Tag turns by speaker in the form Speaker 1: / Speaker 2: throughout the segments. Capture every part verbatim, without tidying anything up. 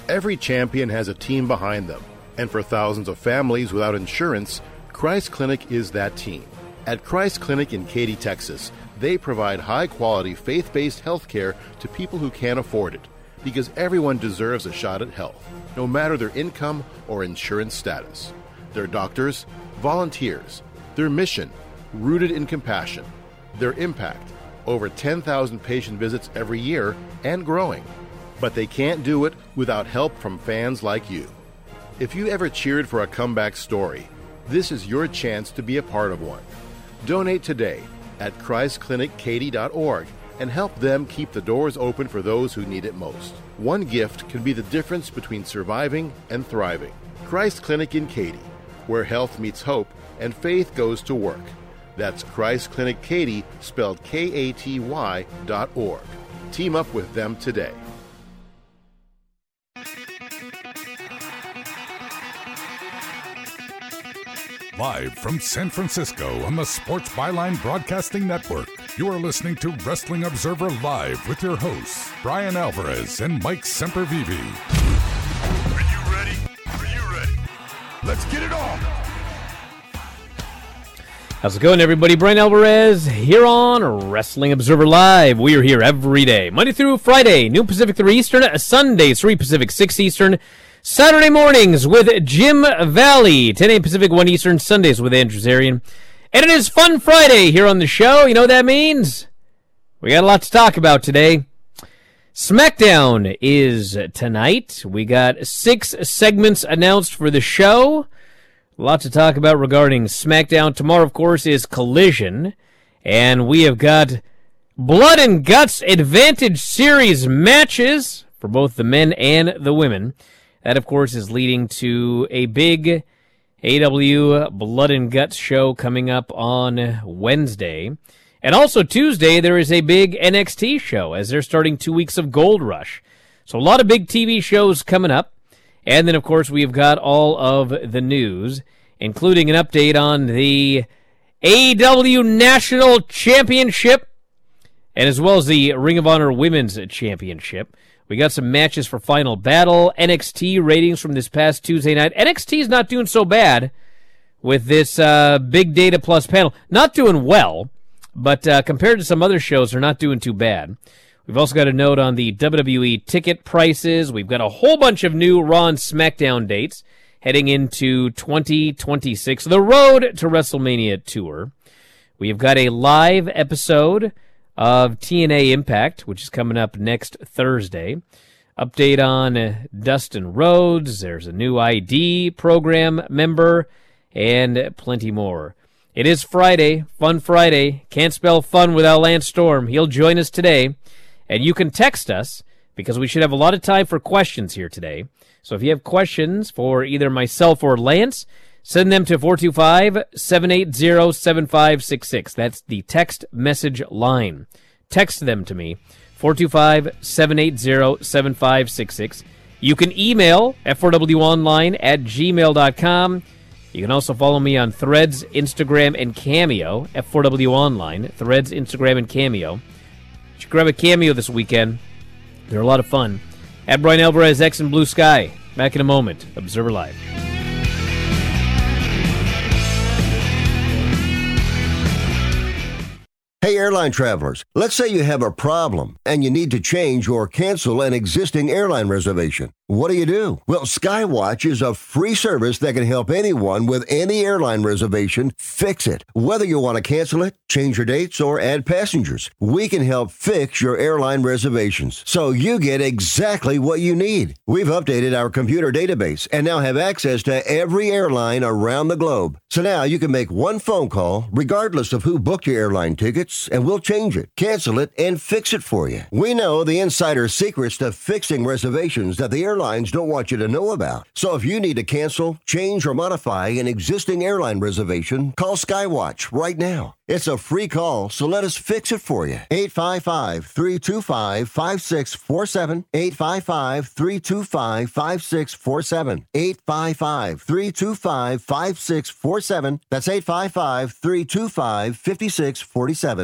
Speaker 1: Every champion has a team behind them, and for thousands of families without insurance, Christ Clinic is that team. At Christ Clinic in Katy, Texas, they provide high-quality, faith-based health care to people who can't afford it, because everyone deserves a shot at health, no matter their income or insurance status. Their doctors, volunteers, their mission, rooted in compassion, their impact, over ten thousand patient visits every year and growing. But they can't do it without help from fans like you. If you ever cheered for a comeback story, this is your chance to be a part of one. Donate today at christ clinic katy dot org and help them keep the doors open for those who need it most. One gift can be the difference between surviving and thriving. Christ Clinic in Katy, where health meets hope and faith goes to work. That's Christ Clinic Katy, spelled K A T Y dot org. Team up with them today.
Speaker 2: Live from San Francisco on the Sports Byline Broadcasting Network, you are listening to Wrestling Observer Live with your hosts, Brian Alvarez and Mike Sempervive.
Speaker 3: Are you ready? Are you ready? Let's get it on!
Speaker 4: How's it going, everybody? Brian Alvarez here on Wrestling Observer Live. We are here every day, Monday through Friday, noon Pacific, three Eastern, Sunday, three Pacific, six Eastern, Saturday mornings with Jim Valley, ten a.m. Pacific, one Eastern, Sundays with Andrew Zarian. And it is Fun Friday here on the show. You know what that means? We got a lot to talk about today. SmackDown is tonight. We got six segments announced for the show. A lot to talk about regarding SmackDown. Tomorrow, of course, is Collision. And we have got Blood and Guts Advantage Series matches for both the men and the women. That, of course, is leading to a big A E W Blood and Guts show coming up on Wednesday. And also Tuesday, there is a big N X T show as they're starting two weeks of Gold Rush. So a lot of big T V shows coming up. And then, of course, we've got all of the news, including an update on the A E W National Championship, and as well as the Ring of Honor Women's Championship. We got some matches for Final Battle, N X T ratings from this past Tuesday night. N X T is not doing so bad with this uh, Big Data Plus panel. Not doing well, but uh, compared to some other shows, they're not doing too bad. We've also got a note on the W W E ticket prices. We've got a whole bunch of new Raw and SmackDown dates heading into twenty twenty-six, the Road to WrestleMania tour. We've got a live episode of T N A Impact, which is coming up next Thursday. Update on uh, Dustin Rhodes. There's a new I D program member, and plenty more. It is Friday, Fun Friday. Can't spell fun without Lance Storm. He'll join us today, and you can text us because we should have a lot of time for questions here today. So if you have questions for either myself or Lance, send them to four two five, seven eight zero, seven five six six. That's the text message line. Text them to me, four two five, seven eight zero, seven five six six. You can email f four w online at gmail dot com. You can also follow me on Threads, Instagram, and Cameo, F four W Online, Threads, Instagram, and Cameo. You should grab a Cameo this weekend. They're a lot of fun. At Brian Alvarez, X and Blue Sky. Back in a moment. Observer Live.
Speaker 5: Hey, airline travelers, let's say you have a problem and you need to change or cancel an existing airline reservation. What do you do? Well, Skywatch is a free service that can help anyone with any airline reservation fix it. Whether you want to cancel it, change your dates, or add passengers, we can help fix your airline reservations so you get exactly what you need. We've updated our computer database and now have access to every airline around the globe. So now you can make one phone call regardless of who booked your airline tickets, and we'll change it, cancel it, and fix it for you. We know the insider secrets to fixing reservations that the airlines don't want you to know about. So if you need to cancel, change, or modify an existing airline reservation, call Skywatch right now. It's a free call, so let us fix it for you. eight five five, three two five, five six four seven. eight five five, three two five, five six four seven. eight five five, three two five, five six four seven. That's eight five five, three two five, five six four seven.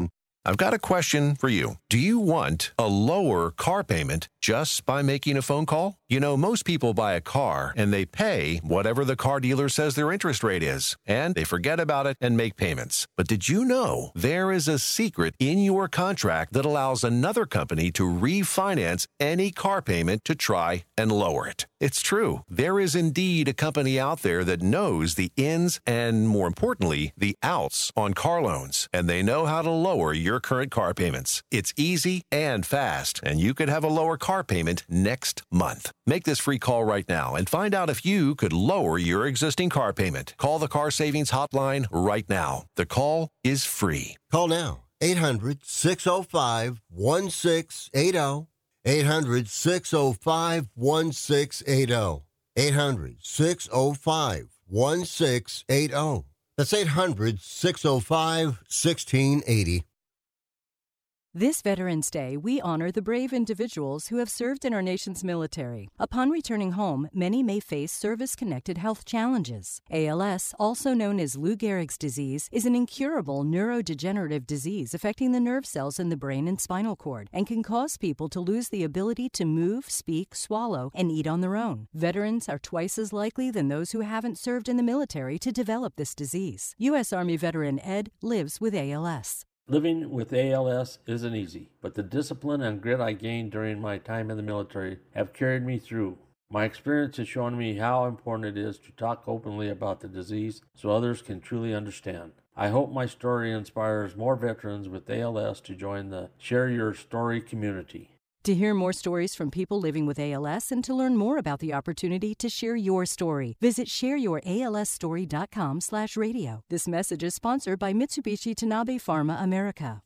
Speaker 6: I've got a question for you. Do you want a lower car payment just by making a phone call? You know, most people buy a car and they pay whatever the car dealer says their interest rate is, and they forget about it and make payments. But did you know there is a secret in your contract that allows another company to refinance any car payment to try and lower it? It's true. There is indeed a company out there that knows the ins and, more importantly, the outs on car loans, and they know how to lower your current car payments. It's easy and fast, and you could have a lower car payment next month. Make this free call right now and find out if you could lower your existing car payment. Call the Car Savings Hotline right now. The call is free.
Speaker 5: Call now. eight hundred, six oh five, one six eight oh. eight hundred, six oh five, one six eight oh. eight hundred, six oh five, one six eight oh. That's eight hundred, six oh five, one six eight oh.
Speaker 7: This Veterans Day, we honor the brave individuals who have served in our nation's military. Upon returning home, many may face service-connected health challenges. A L S, also known as Lou Gehrig's disease, is an incurable neurodegenerative disease affecting the nerve cells in the brain and spinal cord and can cause people to lose the ability to move, speak, swallow, and eat on their own. Veterans are twice as likely than those who haven't served in the military to develop this disease. U S Army veteran Ed lives with A L S.
Speaker 8: Living with A L S isn't easy, but the discipline and grit I gained during my time in the military have carried me through. My experience has shown me how important it is to talk openly about the disease so others can truly understand. I hope my story inspires more veterans with A L S to join the Share Your Story community.
Speaker 7: To hear more stories from people living with A L S and to learn more about the opportunity to share your story, visit share your A L S story dot com slash radio. This message is sponsored by Mitsubishi Tanabe Pharma America.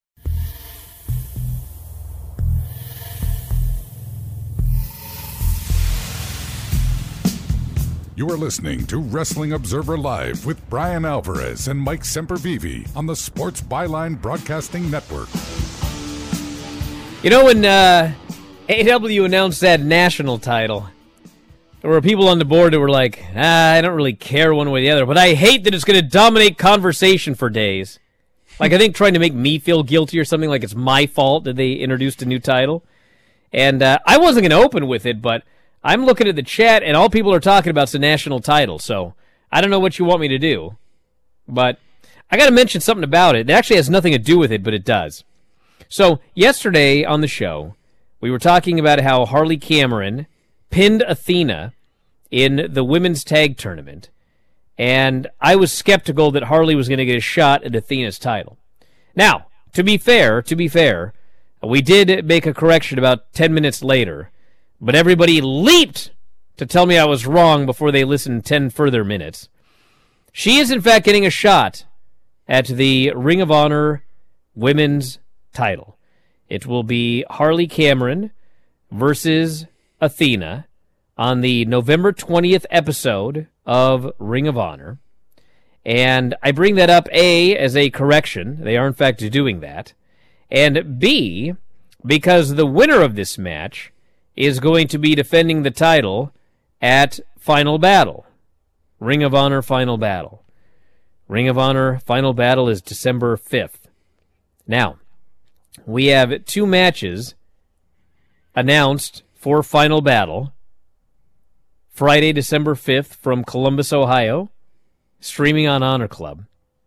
Speaker 2: You are listening to Wrestling Observer Live with Brian Alvarez and Mike Sempervive on the Sports Byline Broadcasting Network.
Speaker 4: You know, when uh, A E W announced that national title, there were people on the board that were like, ah, I don't really care one way or the other, but I hate that it's going to dominate conversation for days. Like, I think trying to make me feel guilty or something, like it's my fault that they introduced a new title. And uh, I wasn't going to open with it, but I'm looking at the chat, and all people are talking about is the national title, so I don't know what you want me to do. But I got to mention something about it. It actually has nothing to do with it, but it does. So, yesterday on the show, we were talking about how Harley Cameron pinned Athena in the women's tag tournament, and I was skeptical that Harley was going to get a shot at Athena's title. Now, to be fair, to be fair, we did make a correction about ten minutes later, but everybody leaped to tell me I was wrong before they listened ten further minutes. She is, in fact, getting a shot at the Ring of Honor women's title. It will be Harley Cameron versus Athena on the November twentieth episode of Ring of Honor. And I bring that up, A, as a correction. They are, in fact, doing that. And B, because the winner of this match is going to be defending the title at Final Battle. Ring of Honor Final Battle. Ring of Honor Final Battle is December fifth. Now, we have two matches announced for Final Battle. Friday, December fifth from Columbus, Ohio, streaming on Honor Club.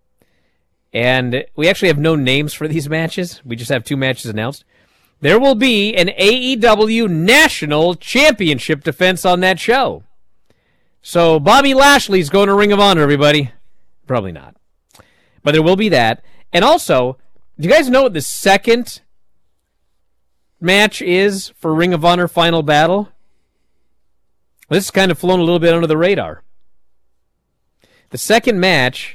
Speaker 4: And we actually have no names for these matches. We just have two matches announced. There will be an A E W National Championship defense on that show. So Bobby Lashley's going to Ring of Honor, everybody. Probably not. But there will be that. And also, do you guys know what the second match is for Ring of Honor Final Battle? This has kind of flown a little bit under the radar. The second match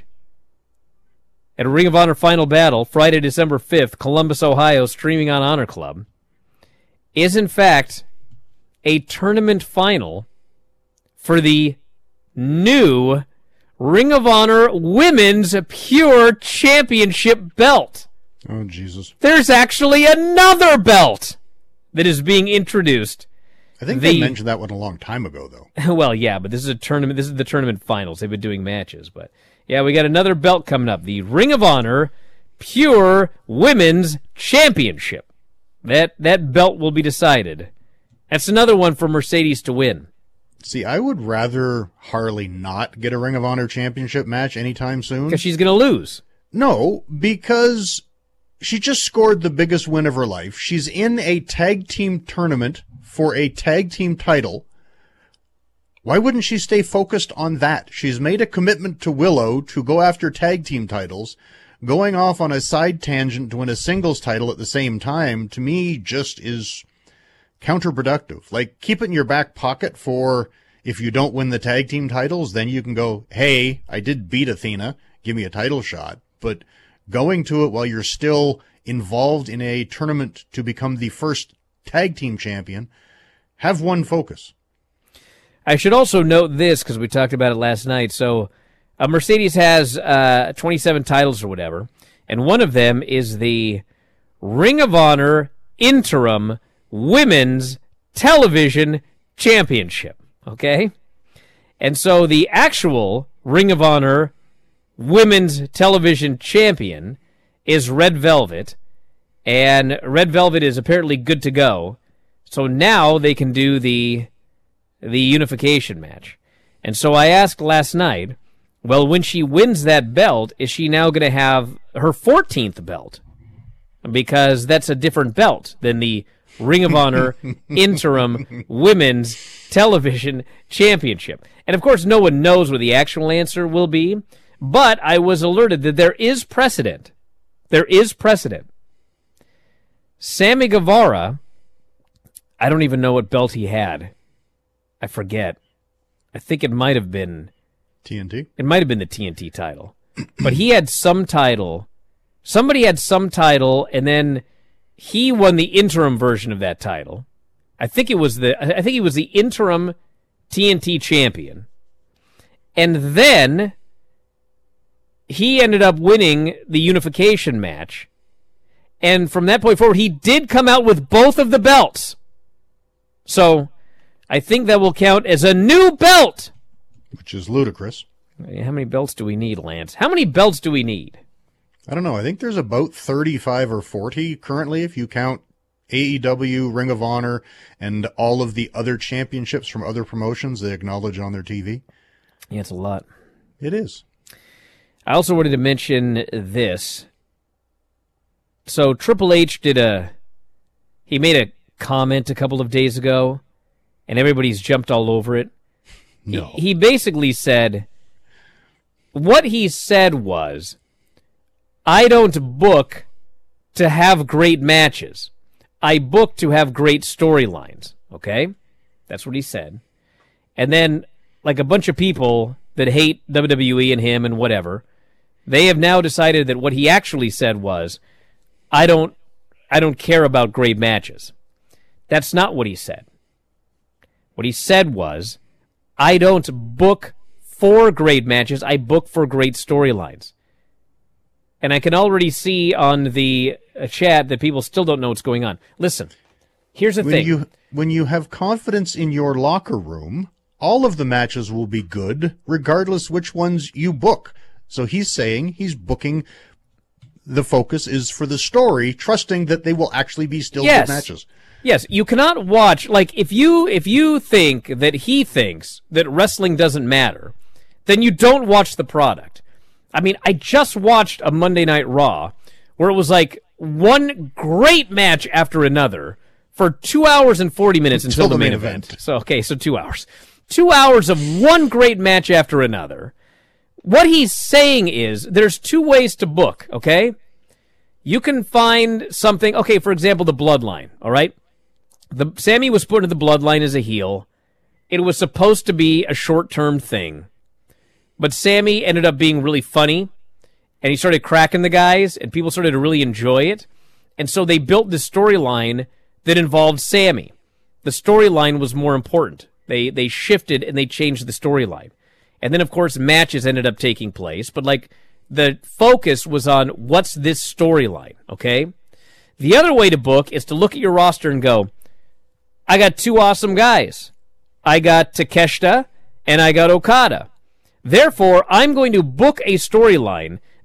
Speaker 4: at a Ring of Honor Final Battle, Friday, December fifth, Columbus, Ohio, streaming on Honor Club, is in fact a tournament final for the new Ring of Honor Women's Pure Championship belt.
Speaker 9: Oh, Jesus.
Speaker 4: There's actually another belt that is being introduced.
Speaker 9: I think
Speaker 4: the,
Speaker 9: they mentioned that one a long time ago, though.
Speaker 4: Well, yeah, but this is a tournament. This is the tournament finals. They've been doing matches, but yeah, we got another belt coming up. The Ring of Honor pure women's championship. That that belt will be decided. That's another one for Mercedes to win.
Speaker 9: See, I would rather Harley not get a Ring of Honor championship match anytime soon.
Speaker 4: Because she's going to lose.
Speaker 9: No, because she just scored the biggest win of her life. She's in a tag team tournament for a tag team title. Why wouldn't she stay focused on that? She's made a commitment to Willow to go after tag team titles. Going off on a side tangent to win a singles title at the same time, to me, just is counterproductive. Like, keep it in your back pocket for if you don't win the tag team titles, then you can go, hey, I did beat Athena, give me a title shot. But going to it while you're still involved in a tournament to become the first tag team champion, have one focus.
Speaker 4: I should also note this, because we talked about it last night. So uh, Mercedes has uh, twenty-seven titles or whatever, and one of them is the Ring of Honor Interim Women's Television Championship, okay? And so the actual Ring of Honor Women's Television Champion is Red Velvet, and Red Velvet is apparently good to go. So now they can do the the unification match. And so I asked last night, well, when she wins that belt, is she now going to have her fourteenth belt? Because that's a different belt than the Ring of Honor Interim Women's Television Championship. And of course, no one knows what the actual answer will be, but I was alerted that there is precedent. There is precedent. Sammy Guevara, I don't even know what belt he had. I forget. I think it might have been
Speaker 9: T N T.
Speaker 4: It might have been the T N T title. But he had some title. Somebody had some title, and then he won the interim version of that title. I think it was the I think he was the interim T N T champion. And then he ended up winning the unification match. And from that point forward, he did come out with both of the belts. So I think that will count as a new belt.
Speaker 9: Which is ludicrous.
Speaker 4: How many belts do we need, Lance? How many belts do we need?
Speaker 9: I don't know. I think there's about thirty-five or forty currently, if you count A E W, Ring of Honor, and all of the other championships from other promotions they acknowledge on their T V.
Speaker 4: Yeah, it's a lot.
Speaker 9: It is.
Speaker 4: I also wanted to mention this. So Triple H did a... He made a comment a couple of days ago, and everybody's jumped all over it.
Speaker 9: No.
Speaker 4: He, he basically said... What he said was, I don't book to have great matches. I book to have great storylines. Okay? That's what he said. And then, like a bunch of people that hate W W E and him and whatever, they have now decided that what he actually said was, I don't I don't care about great matches. That's not what he said. What he said was, I don't book for great matches, I book for great storylines. And I can already see on the uh, chat that people still don't know what's going on. Listen, here's the
Speaker 9: when
Speaker 4: thing.
Speaker 9: You, when you have confidence in your locker room, all of the matches will be good, regardless which ones you book. So he's saying he's booking, the focus is for the story, trusting that they will actually be still
Speaker 4: yes.
Speaker 9: good matches.
Speaker 4: Yes, you cannot watch, like, if you if you think that he thinks that wrestling doesn't matter, then you don't watch the product. I mean, I just watched a Monday Night Raw where it was like one great match after another for two hours and forty minutes until, until the, the main, main event. event. So, okay, so two hours. Two hours of one great match after another. What he's saying is there's two ways to book, okay? You can find something, okay, for example, the Bloodline, all right? The Sammy was put into the Bloodline as a heel. It was supposed to be a short-term thing. But Sammy ended up being really funny, and he started cracking the guys, and people started to really enjoy it. And so they built this storyline that involved Sammy. The storyline was more important. They they shifted and they changed the storyline. And then, of course, matches ended up taking place. But, like, the focus was on what's this storyline, okay? The other way to book is to look at your roster and go, I got two awesome guys. I got Takeshita and I got Okada. Therefore, I'm going to book a storyline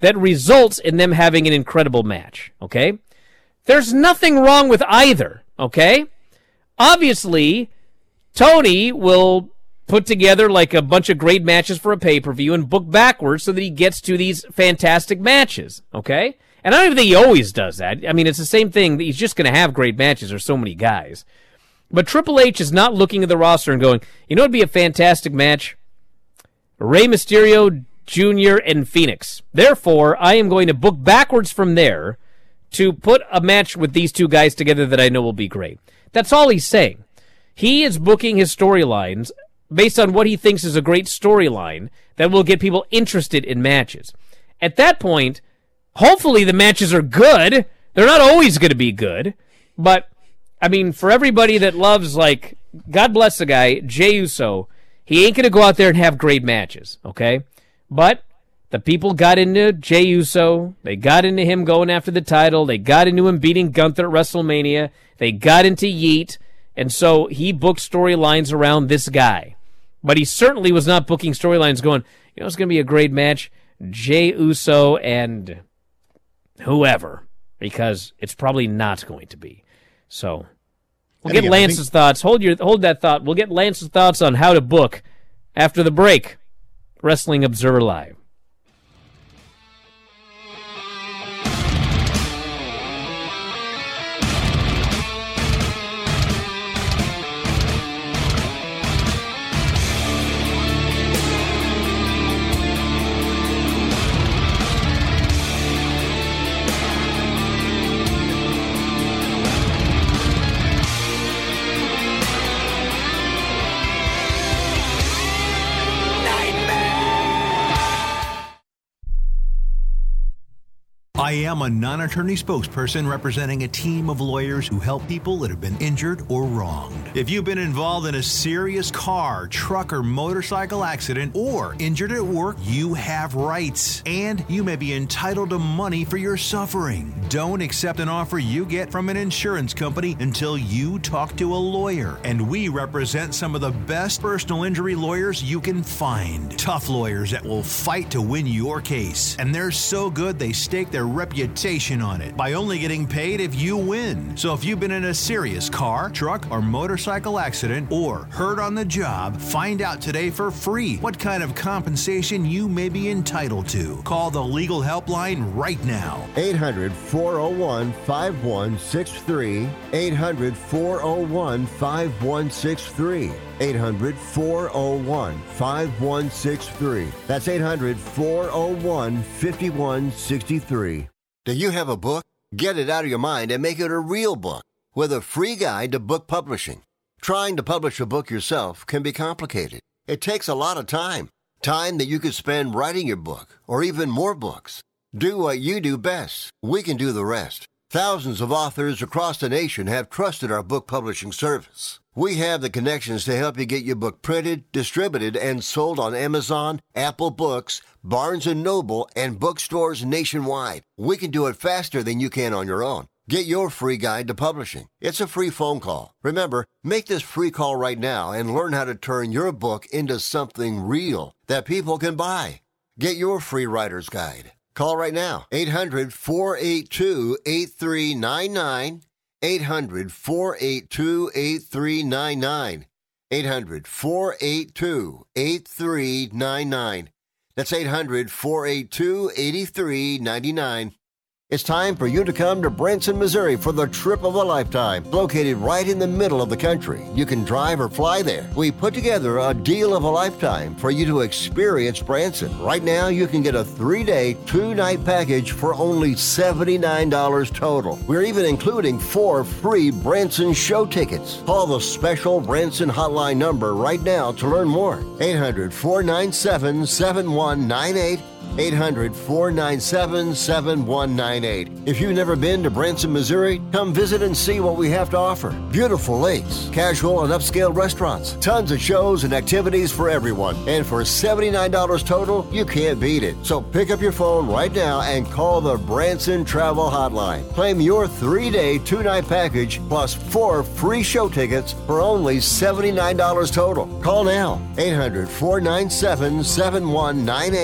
Speaker 4: that results in them having an incredible match, okay? There's nothing wrong with either, okay? Obviously, Tony will put together like a bunch of great matches for a pay-per-view and book backwards so that he gets to these fantastic matches, okay? And I don't even think he always does that. I mean, it's the same thing. He's just going to have great matches. There's so many guys. But Triple H is not looking at the roster and going, you know what would be a fantastic match? Rey Mysterio, Junior, and Phoenix. Therefore, I am going to book backwards from there to put a match with these two guys together that I know will be great. That's all he's saying. He is booking his storylines based on what he thinks is a great storyline that will get people interested in matches. At that point, hopefully the matches are good. They're not always going to be good, but I mean, for everybody that loves, like, God bless the guy, Jey Uso, he ain't going to go out there and have great matches, okay? But the people got into Jey Uso. They got into him going after the title. They got into him beating Gunther at WrestleMania. They got into Yeet. And so he booked storylines around this guy. But he certainly was not booking storylines going, you know, it's going to be a great match, Jey Uso and whoever, because it's probably not going to be. So we'll get Lance's thoughts. Hold your hold that thought. We'll get Lance's thoughts on how to book after the break. Wrestling Observer Live.
Speaker 10: I am a non-attorney spokesperson representing a team of lawyers who help people that have been injured or wronged. If you've been involved in a serious car, truck, or motorcycle accident or injured at work, you have rights, and you may be entitled to money for your suffering. Don't accept an offer you get from an insurance company until you talk to a lawyer, and we represent some of the best personal injury lawyers you can find. Tough lawyers that will fight to win your case, and they're so good they stake their reputation on it by only getting paid if you win. So if you've been in a serious car, truck, or motorcycle accident or hurt on the job, find out today for free what kind of compensation you may be entitled to. Call the legal helpline right now.
Speaker 5: eight hundred, four oh one, five one six three. eight hundred, four oh one, five one six three. eight hundred, four oh one, five one six three. That's eight hundred, four oh one, five one six three. Do you have a book? Get it out of your mind and make it a real book with a free guide to book publishing. Trying to publish a book yourself can be complicated. It takes a lot of time. Time that you could spend writing your book or even more books. Do what you do best. We can do the rest. Thousands of authors across the nation have trusted our book publishing service. We have the connections to help you get your book printed, distributed, and sold on Amazon, Apple Books, Barnes and Noble, and bookstores nationwide. We can do it faster than you can on your own. Get your free guide to publishing. It's a free phone call. Remember, make this free call right now and learn how to turn your book into something real that people can buy. Get your free writer's guide. Call right now, eight hundred, four eight two, eight three nine nine, eight hundred, four eight two, eight three nine nine, eight hundred, four eight two, eight three nine nine. That's eight hundred, four eight two, eight three nine nine. It's time for you to come to Branson, Missouri for the trip of a lifetime. Located right in the middle of the country, you can drive or fly there. We put together a deal of a lifetime for you to experience Branson. Right now, you can get a three-day, two-night package for only seventy-nine dollars total. We're even including four free Branson show tickets. Call the special Branson hotline number right now to learn more. eight hundred, four nine seven, seven one nine eight. eight hundred, four nine seven, seven one nine eight. If you've never been to Branson, Missouri, come visit and see what we have to offer. Beautiful lakes, casual and upscale restaurants, tons of shows and activities for everyone. And for seventy-nine dollars total, you can't beat it. So pick up your phone right now and call the Branson Travel Hotline. Claim your three-day, two-night package plus four free show tickets for only seventy-nine dollars total. Call now, eight hundred, four nine seven, seven one nine eight.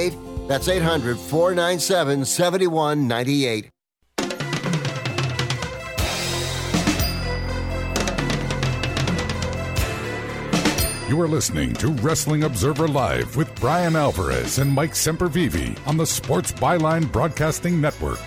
Speaker 5: That's eight hundred, four nine seven, seven one nine eight.
Speaker 2: You are listening to Wrestling Observer Live with Brian Alvarez and Mike Sempervive on the Sports Byline Broadcasting Network.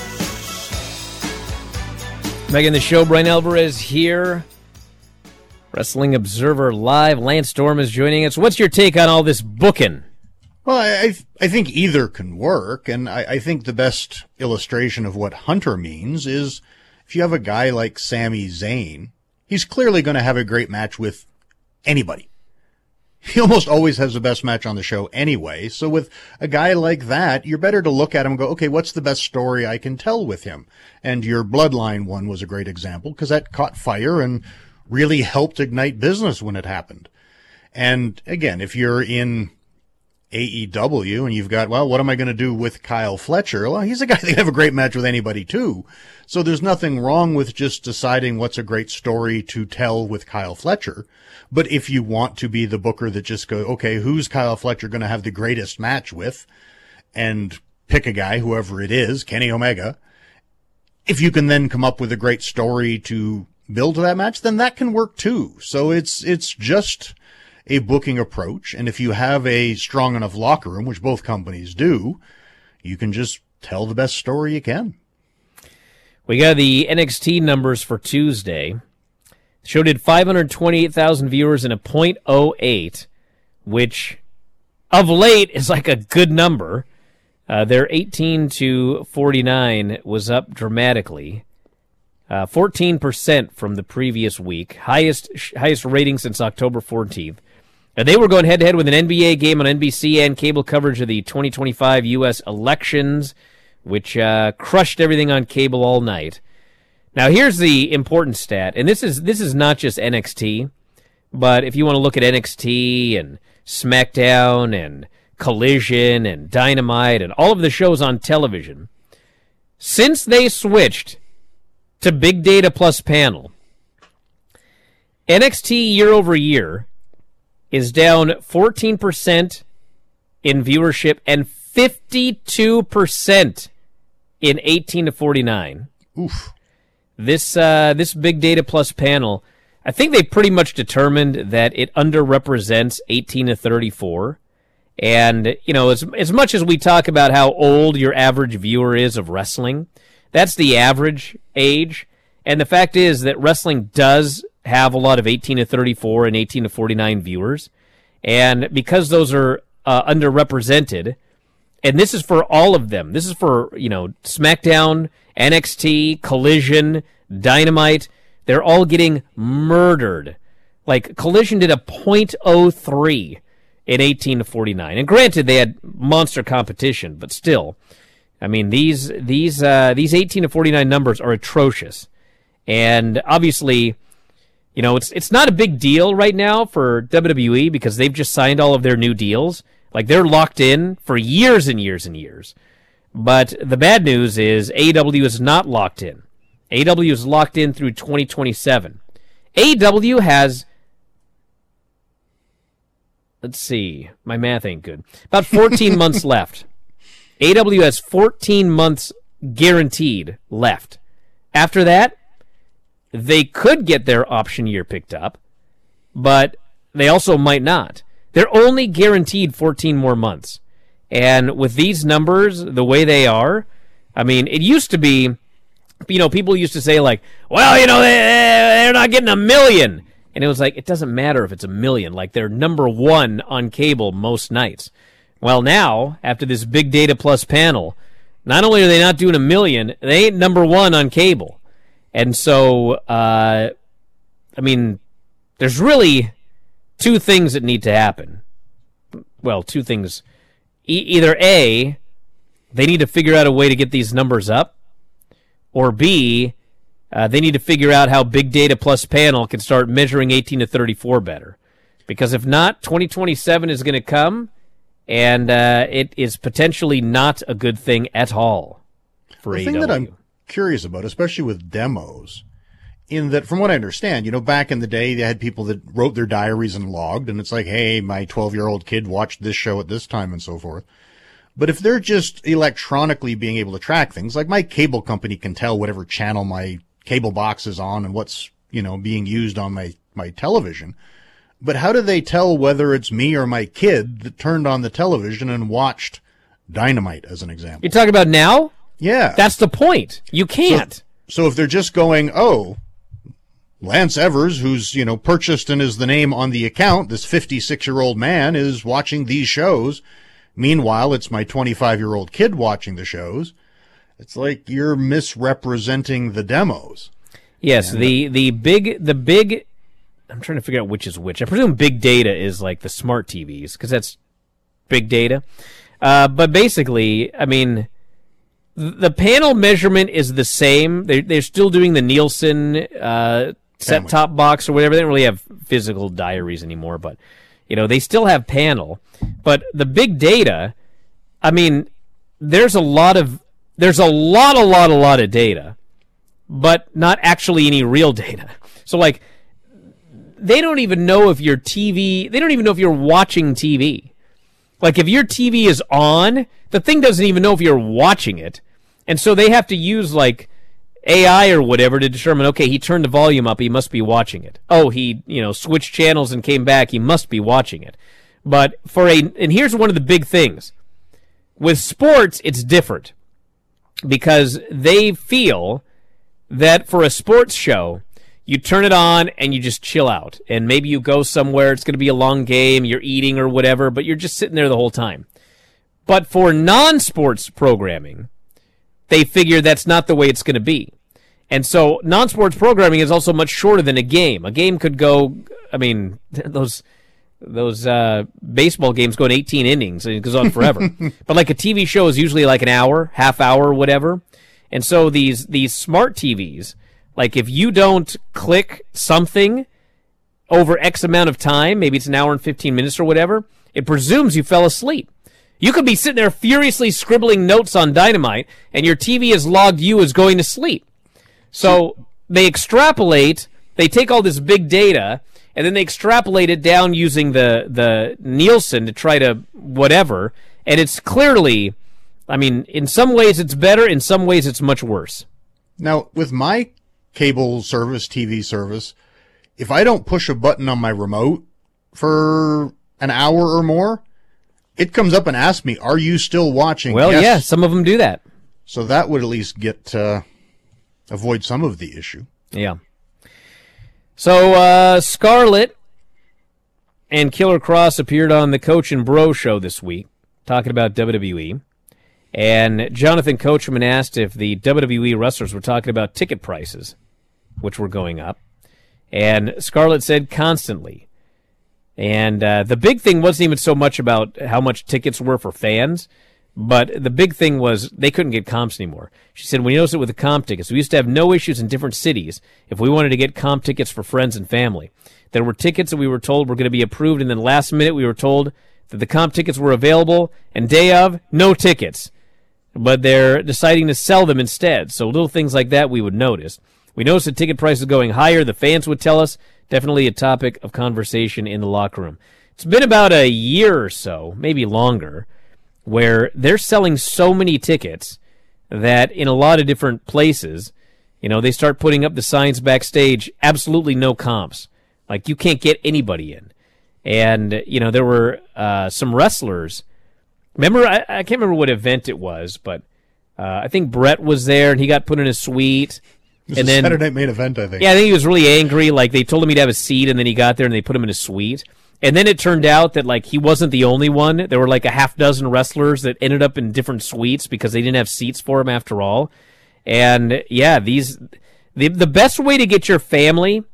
Speaker 4: Making the show, Brian Alvarez here. Wrestling Observer Live. Lance Storm is joining us. What's your take on all this booking?
Speaker 9: Well, I I think either can work, and I, I think the best illustration of what Hunter means is if you have a guy like Sami Zayn, he's clearly going to have a great match with anybody. He almost always has the best match on the show anyway. So with a guy like that, you're better to look at him and go, okay, what's the best story I can tell with him? And your Bloodline one was a great example because that caught fire and really helped ignite business when it happened. And again, if you're in A E W and you've got, well, what am I going to do with Kyle Fletcher? Well, he's a guy that can have a great match with anybody too. So there's nothing wrong with just deciding what's a great story to tell with Kyle Fletcher. But if you want to be the booker that just go, okay, who's Kyle Fletcher going to have the greatest match with? And pick a guy, whoever it is, Kenny Omega. If you can then come up with a great story to build to that match, then that can work too. So it's, it's just a booking approach. And if you have a strong enough locker room, which both companies do, you can just tell the best story you can.
Speaker 4: We got the N X T numbers for Tuesday. The show did five hundred twenty-eight thousand viewers in a point oh eight, which of late is like a good number. Uh, their eighteen to forty-nine was up dramatically. Uh, fourteen percent from the previous week. Highest highest rating since October fourteenth. And they were going head-to-head with an N B A game on N B C and cable coverage of the twenty twenty-five U S elections, which uh, crushed everything on cable all night. Now, here's the important stat, and this is this is not just N X T, but if you want to look at N X T and SmackDown and Collision and Dynamite and all of the shows on television, since they switched to Big Data Plus Panel, N X T year over year is down fourteen percent in viewership and fifty-two percent in eighteen to forty-nine.
Speaker 9: Oof.
Speaker 4: This uh, this Big Data Plus panel, I think they pretty much determined that it underrepresents eighteen to thirty-four. And, you know, as, as much as we talk about how old your average viewer is of wrestling, that's the average age. And the fact is that wrestling does have a lot of eighteen to thirty-four and eighteen to forty-nine viewers. And because those are uh, underrepresented, and this is for all of them. This is for, you know, SmackDown, N X T, Collision, Dynamite. They're all getting murdered. Like, Collision did a point oh three in eighteen to forty-nine. And granted, they had monster competition, but still, I mean, these these uh, these eighteen to forty-nine numbers are atrocious. And obviously, you know, it's it's not a big deal right now for W W E because they've just signed all of their new deals. Like, they're locked in for years and years and years. But the bad news is A E W is not locked in. A E W is locked in through twenty twenty-seven. A E W has, let's see, my math ain't good, about fourteen months left. A E W has fourteen months guaranteed left. After that, they could get their option year picked up, but they also might not. They're only guaranteed fourteen more months. And with these numbers, the way they are, I mean, it used to be, you know, people used to say like, well, you know, they, they're not getting a million. And it was like, it doesn't matter if it's a million. Like, they're number one on cable most nights. Well, now, after this Big Data Plus panel, not only are they not doing a million, they ain't number one on cable. And so, uh, I mean, there's really two things that need to happen. Well, two things. E- either A, they need to figure out a way to get these numbers up, or B, uh, they need to figure out how Big Data Plus panel can start measuring eighteen to thirty-four better. Because if not, twenty twenty-seven is going to come, and uh, it is potentially not a good thing at all for
Speaker 9: the
Speaker 4: A E W.
Speaker 9: The thing that I'm curious about, especially with demos, in that, from what I understand, you know, back in the day, they had people that wrote their diaries and logged, and it's like, hey, my twelve-year-old kid watched this show at this time and so forth. But if they're just electronically being able to track things, like my cable company can tell whatever channel my cable box is on and what's, you know, being used on my, my television. But how do they tell whether it's me or my kid that turned on the television and watched Dynamite, as an example?
Speaker 4: You're talking about now?
Speaker 9: Yeah.
Speaker 4: That's the point. You can't.
Speaker 9: So, so if they're just going, oh, Lance Evers, who's, you know, purchased and is the name on the account, this fifty-six-year-old man is watching these shows. Meanwhile, it's my twenty-five-year-old kid watching the shows. It's like you're misrepresenting the demos.
Speaker 4: Yes,
Speaker 9: and
Speaker 4: the, the big, the big, I'm trying to figure out which is which. I presume big data is like the smart T Vs, because that's big data. Uh, but basically, I mean, the panel measurement is the same. They're, they're still doing the Nielsen uh, set-top box or whatever. They don't really have physical diaries anymore, but, you know, they still have panel. But the big data, I mean, there's a lot of, there's a lot, a lot, a lot of data, but not actually any real data. So, like, they don't even know if your T V, they don't even know if you're watching T V. Like, if your T V is on, the thing doesn't even know if you're watching it. And so they have to use, like, A I or whatever to determine, okay, he turned the volume up, he must be watching it. Oh, he, you know, switched channels and came back, he must be watching it. But for a, and here's one of the big things. With sports, it's different. Because they feel that for a sports show, you turn it on and you just chill out. And maybe you go somewhere, it's going to be a long game, you're eating or whatever, but you're just sitting there the whole time. But for non-sports programming, they figure that's not the way it's going to be. And so non-sports programming is also much shorter than a game. A game could go, I mean, those those uh, baseball games go in eighteen innings, and it goes on forever. But like a T V show is usually like an hour, half hour, whatever. And so these these smart T Vs, like if you don't click something over X amount of time, maybe it's an hour and fifteen minutes or whatever, it presumes you fell asleep. You could be sitting there furiously scribbling notes on Dynamite, and your T V has logged you as going to sleep. So they extrapolate, they take all this big data, and then they extrapolate it down using the, the Nielsen to try to whatever, and it's clearly, I mean, in some ways it's better, in some ways it's much worse.
Speaker 9: Now, with my cable service, T V service, if I don't push a button on my remote for an hour or more, it comes up and asks me, are you still watching?
Speaker 4: Well,
Speaker 9: yes.
Speaker 4: yeah, some of them do that.
Speaker 9: So that would at least get, uh, avoid some of the issue.
Speaker 4: Yeah. So, uh, Scarlett and Killer Kross appeared on the Coach and Bro show this week, talking about W W E. And Jonathan Coachman asked if the W W E wrestlers were talking about ticket prices, which were going up. And Scarlett said constantly. And uh, the big thing wasn't even so much about how much tickets were for fans, but the big thing was they couldn't get comps anymore. She said, we noticed it with the comp tickets. We used to have no issues in different cities if we wanted to get comp tickets for friends and family. There were tickets that we were told were going to be approved, and then last minute we were told that the comp tickets were available, and day of, no tickets. But they're deciding to sell them instead. So little things like that we would notice. We noticed the ticket prices going higher. The fans would tell us. Definitely a topic of conversation in the locker room. It's been about a year or so, maybe longer, where they're selling so many tickets that in a lot of different places, you know, they start putting up the signs backstage, absolutely no comps. Like, you can't get anybody in. And, you know, there were uh, some wrestlers. Remember, I, I can't remember what event it was, but uh, I think Brett was there, and he got put in a suite.
Speaker 9: It was
Speaker 4: and
Speaker 9: a
Speaker 4: then,
Speaker 9: Saturday Night Main Event, I think.
Speaker 4: Yeah, I think he was really angry. Like, they told him he'd have a seat, and then he got there, and they put him in a suite. And then it turned out that, like, he wasn't the only one. There were, like, a half dozen wrestlers that ended up in different suites because they didn't have seats for him after all. And, yeah, these... The, the best way to get your family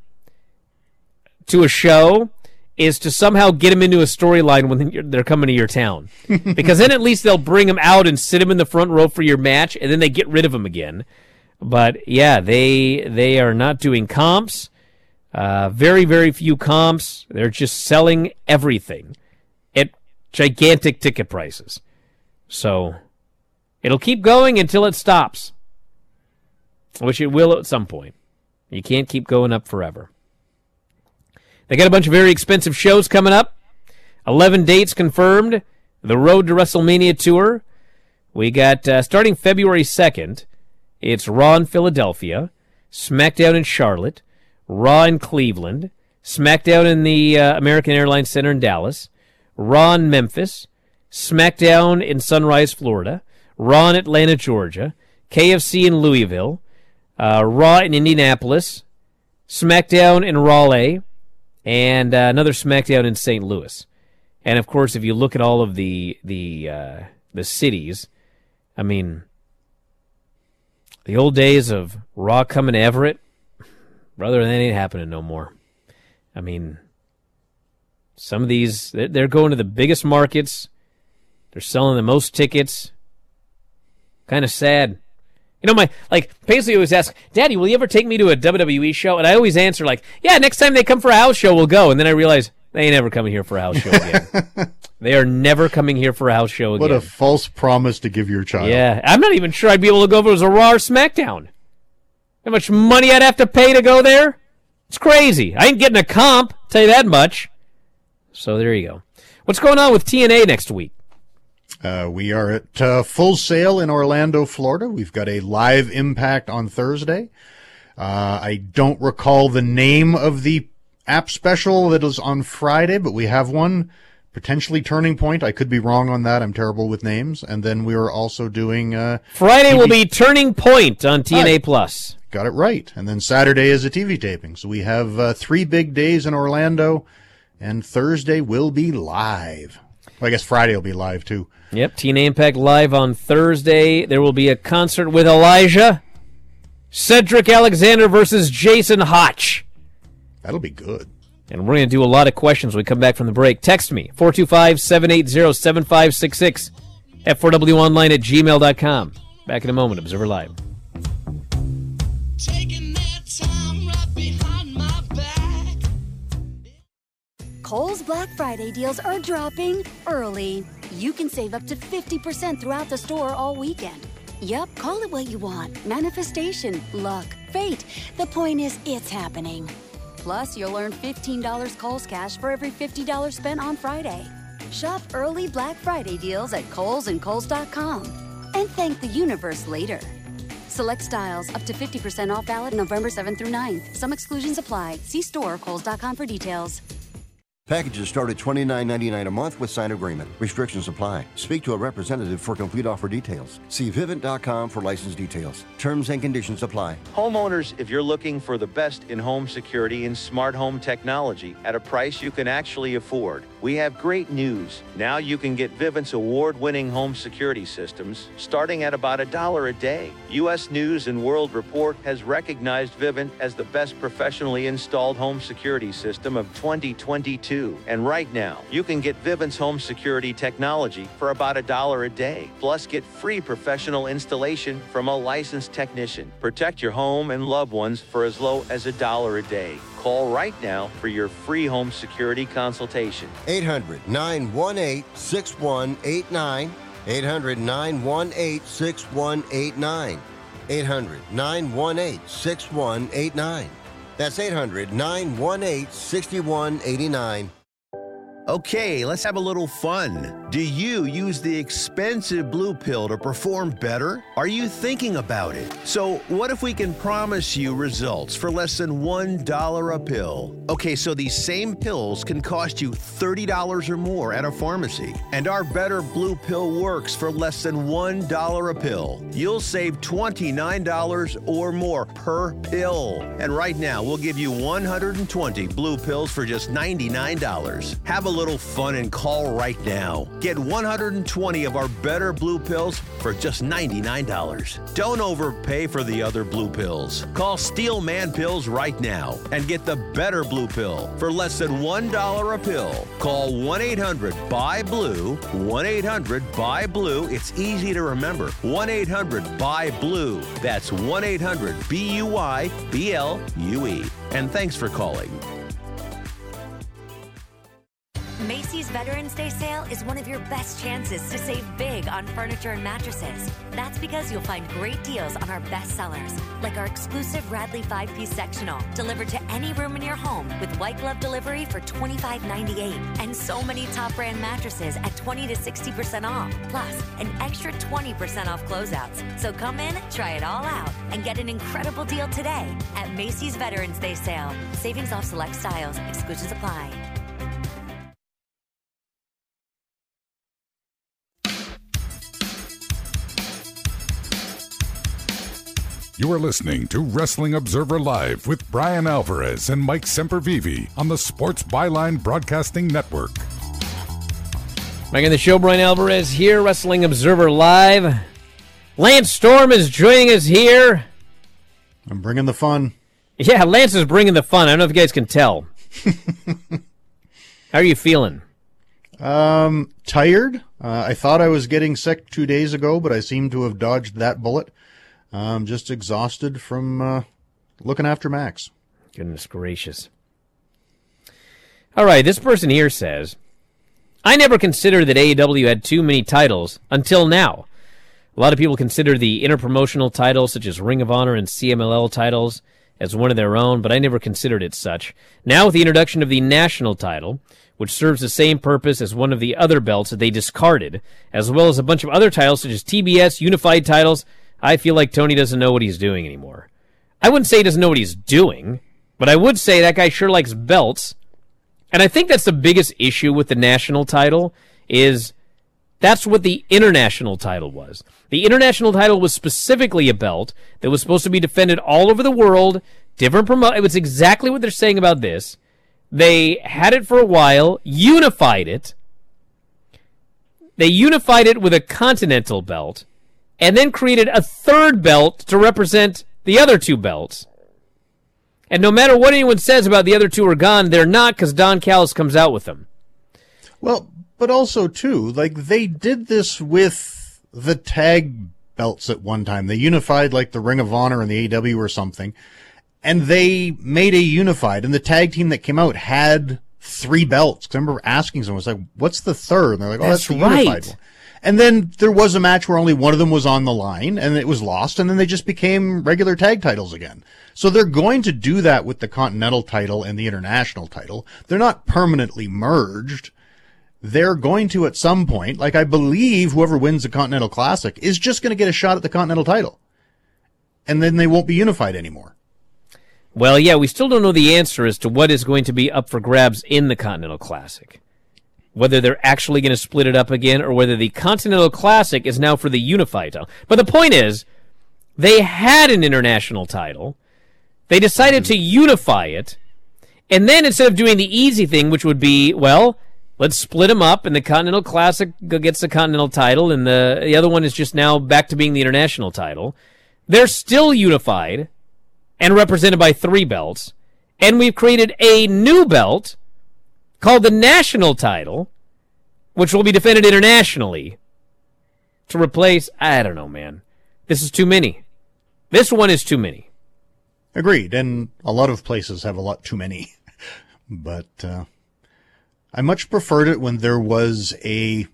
Speaker 4: to a show is to somehow get them into a storyline when they're coming to your town. Because then at least they'll bring them out and sit them in the front row for your match, and then they get rid of them again. But, yeah, they they are not doing comps. Uh, very, very few comps. They're just selling everything at gigantic ticket prices. So it'll keep going until it stops, which it will at some point. You can't keep going up forever. They got a bunch of very expensive shows coming up. eleven dates confirmed. The Road to WrestleMania tour. We got, uh, starting February second, it's Raw in Philadelphia, SmackDown in Charlotte, Raw in Cleveland, SmackDown in the uh, American Airlines Center in Dallas, Raw in Memphis, SmackDown in Sunrise, Florida, Raw in Atlanta, Georgia, K F C in Louisville, uh, Raw in Indianapolis, SmackDown in Raleigh, and uh, another SmackDown in Saint Louis. And, of course, if you look at all of the the uh, the cities, I mean, the old days of Raw coming to Everett, brother, that ain't happening no more. I mean, some of these, they're going to the biggest markets. They're selling the most tickets. Kind of sad. You know, my, like, Paisley always asks, Daddy, will you ever take me to a W W E show? And I always answer, like, yeah, next time they come for a house show, we'll go. And then I realize, they ain't ever coming here for a house show again. They are never coming here for a house show again.
Speaker 9: What a false promise to give your child.
Speaker 4: Yeah, I'm not even sure I'd be able to go if it was a Raw or SmackDown. How much money I'd have to pay to go there? It's crazy. I ain't getting a comp, tell you that much. So there you go. What's going on with T N A next week?
Speaker 9: Uh, we are at uh, Full Sail in Orlando, Florida. We've got a live Impact on Thursday. Uh, I don't recall the name of the app special that is on Friday, but we have one, potentially Turning Point. I could be wrong on that. I'm terrible with names. And then we are also doing... Uh,
Speaker 4: Friday
Speaker 9: T V...
Speaker 4: will be Turning Point on T N A Plus.
Speaker 9: Got it right. And then Saturday is a T V taping. So we have uh, three big days in Orlando, and Thursday will be live. Well, I guess Friday will be live, too.
Speaker 4: Yep, T N A Impact live on Thursday. There will be a concert with Elijah. Cedric Alexander versus Jason Hotch.
Speaker 9: That'll be good.
Speaker 4: And we're going to do a lot of questions when we come back from the break. Text me, four two five, seven eight zero, seven five six six, F four W online at gmail dot com. Back in a moment, Observer Live.
Speaker 11: Taking that time right behind my back.
Speaker 12: Kohl's Black Friday deals are dropping early. You can save up to fifty percent throughout the store all weekend. Yep, call it what you want. Manifestation, luck, fate. The point is, it's happening. Plus, you'll earn fifteen dollars Kohl's cash for every fifty dollars spent on Friday. Shop early Black Friday deals at Kohl's and Kohl's dot com. And thank the universe later. Select styles up to fifty percent off valid November seventh through ninth. Some exclusions apply. See store or Kohl's dot com for details.
Speaker 5: Packages start at twenty-nine ninety-nine a month with signed agreement. Restrictions apply. Speak to a representative for complete offer details. See Vivint dot com for license details. Terms and conditions apply.
Speaker 13: Homeowners, if you're looking for the best in home security and smart home technology at a price you can actually afford, we have great news. Now you can get Vivint's award-winning home security systems starting at about a dollar a day. U S News and World Report has recognized Vivint as the best professionally installed home security system of twenty twenty-two. And right now, you can get Vivint's home security technology for about a dollar a day. Plus, get free professional installation from a licensed technician. Protect your home and loved ones for as low as a dollar a day. Call right now for your free home security consultation.
Speaker 5: eight hundred, nine one eight, six one eight nine. eight hundred, nine one eight, six one eight nine. eight hundred, nine one eight, six one eight nine. That's eight hundred, nine one eight, six one eight nine.
Speaker 14: Okay, let's have a little fun. Do you use the expensive blue pill to perform better? Are you thinking about it? So what if we can promise you results for less than one dollar a pill? Okay, so these same pills can cost you thirty dollars or more at a pharmacy. And our Better Blue Pill works for less than one dollar a pill. You'll save twenty-nine dollars or more per pill. And right now, we'll give you one hundred twenty blue pills for just ninety-nine dollars. Have a little fun and call right now. Get one hundred twenty of our Better Blue Pills for just ninety-nine dollars. Don't overpay for the other blue pills. Call Steel Man Pills right now and get the Better Blue Pill for less than one dollar a pill. Call one eight hundred B U Y BLUE, one eight hundred B U Y BLUE. It's easy to remember. one eight hundred B U Y BLUE. That's one eight hundred B U Y B L U E. And thanks for calling.
Speaker 15: Macy's Veterans Day sale is one of your best chances to save big on furniture and mattresses. That's because you'll find great deals on our best sellers, like our exclusive Radley five-piece sectional, delivered to any room in your home with white glove delivery for twenty-five ninety-eight, and so many top brand mattresses at twenty to sixty percent off, plus an extra twenty percent off closeouts. So come in, try it all out, and get an incredible deal today at Macy's Veterans Day sale. Savings off select styles. Exclusions apply.
Speaker 2: You are listening to Wrestling Observer Live with Brian Alvarez and Mike Sempervive on the Sports Byline Broadcasting Network.
Speaker 4: Back in the show, Brian Alvarez here, Wrestling Observer Live. Lance Storm is joining us here.
Speaker 9: I'm bringing the fun.
Speaker 4: Yeah, Lance is bringing the fun. I don't know if you guys can tell. How are you feeling?
Speaker 9: Um, tired. Uh, I thought I was getting sick two days ago, but I seem to have dodged that bullet. I'm just exhausted from uh, looking after Max.
Speaker 4: Goodness gracious. All right, this person here says, I never considered that A E W had too many titles until now. A lot of people consider the interpromotional titles, such as Ring of Honor and C M L L titles, as one of their own, but I never considered it such. Now, with the introduction of the national title, which serves the same purpose as one of the other belts that they discarded, as well as a bunch of other titles, such as T B S, unified titles, I feel like Tony doesn't know what he's doing anymore. I wouldn't say he doesn't know what he's doing, but I would say that guy sure likes belts. And I think that's the biggest issue with the national title, is that's what the international title was. The international title was specifically a belt that was supposed to be defended all over the world, different promo. It was exactly what they're saying about this. They had it for a while, unified it. They unified it with a continental belt, and then created a third belt to represent the other two belts. And no matter what anyone says about the other two are gone, they're not, because Don Callis comes out with them.
Speaker 9: Well, but also, too, like, they did this with the tag belts at one time. They unified, like, the Ring of Honor and the A E W or something, and they made a unified, and the tag team that came out had three belts. 'Cause I remember asking someone, I was like, what's the third? And they're like, oh, that's, that's the
Speaker 4: right.
Speaker 9: unified one. And then there was a match where only one of them was on the line, and it was lost, and then they just became regular tag titles again. So they're going to do that with the Continental title and the International title. They're not permanently merged. They're going to, at some point, like I believe whoever wins the Continental Classic is just going to get a shot at the Continental title. And then they won't be unified anymore.
Speaker 4: Well, yeah, we still don't know the answer as to what is going to be up for grabs in the Continental Classic. Whether they're actually going to split it up again, or whether the Continental Classic is now for the unified title. But the point is, they had an international title. They decided to unify it. And then instead of doing the easy thing, which would be, well, let's split them up, and the Continental Classic gets the Continental title, and the, the other one is just now back to being the international title. They're still unified and represented by three belts. And we've created a new belt called the national title, which will be defended internationally, to replace, I don't know, man. This is too many. This one is too many.
Speaker 9: Agreed, and a lot of places have a lot too many. But uh, I much preferred it when there was a